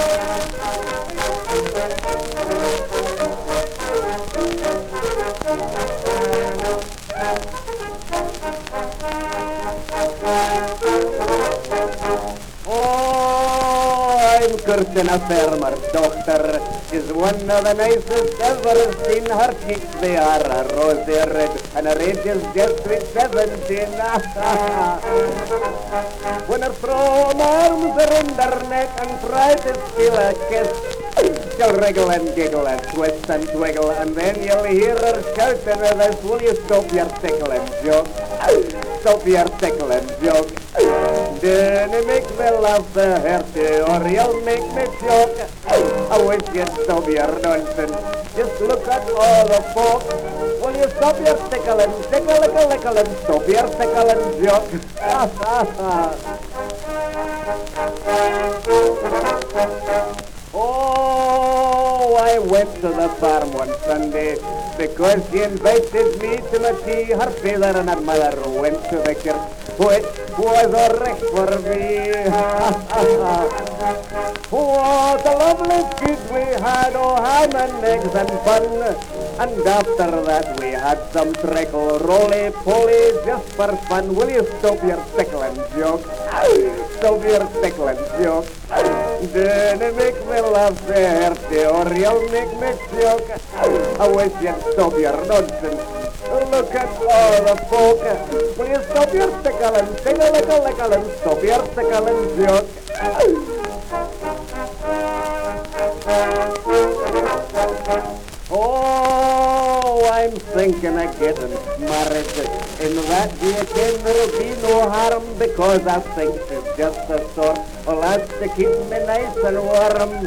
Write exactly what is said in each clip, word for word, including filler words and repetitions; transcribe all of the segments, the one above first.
Kurten a farmer's daughter is one of the nicest ever seen. Her cheeks they are a rosy red, and her age is just with seventeen. When her strong arms around her neck and try to steal a kiss, she'll wriggle and giggle and twist and twiggle, and then you'll hear her shouting with this, will you stop your tickling joke? Stop your tickling joke. Don't make me laugh so hearty, or you'll make me choke. I wish you'd stop your nonsense. Just look at all the folk. Will you stop your tickling, tickle, tickle, tickle, and stop your tickling joke? Oh, I went to the farm one Sunday because she invited me to my tea. Her father and her mother went to the church, which was a wreck for me. What a lovely feast we had, oh ham and eggs and bun. And after that we had some treacle, roly-poly, just for fun. Will you stop your tickling joke? Stop your tickling joke. Don't make me laugh so hearty, or you'll make me choke. I wish you'd stop your nonsense. Look at all the folk. Will you stop your tickling, tickle, tickle, tickle, and stop your tickling joke? Oh, I'm thinking of getting married. In that day again there'll be no harm, because I think she's just the sort of lass to keep me nice and warm.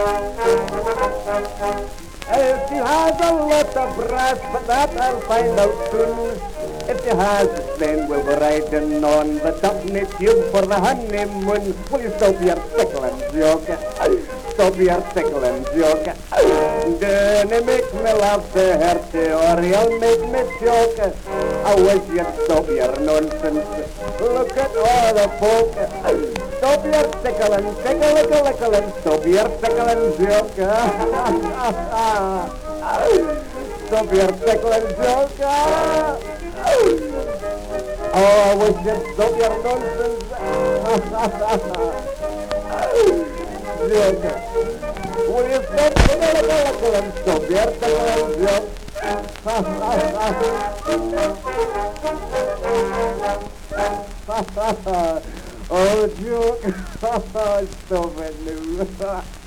If she has a lot of brass, but that I'll find out soon. If she has, then we'll be riding on the tuppenny tube for the honeymoon. Will you stop your tickling joke? Stop your tickling joke. Don't make me laugh so hearty, or you'll make me choke. I wish you'd stop your nonsense. Look at all the folk. Stop your tickling, tickle, tickle, tickle, and stop your tickling joke. Stop your tickling joke. Oh, I wish you'd stop your nonsense. Joke. Will you stop tickle, tickle, tickle, and stop your tickling joke? Oh, joke. Stop it, Lou.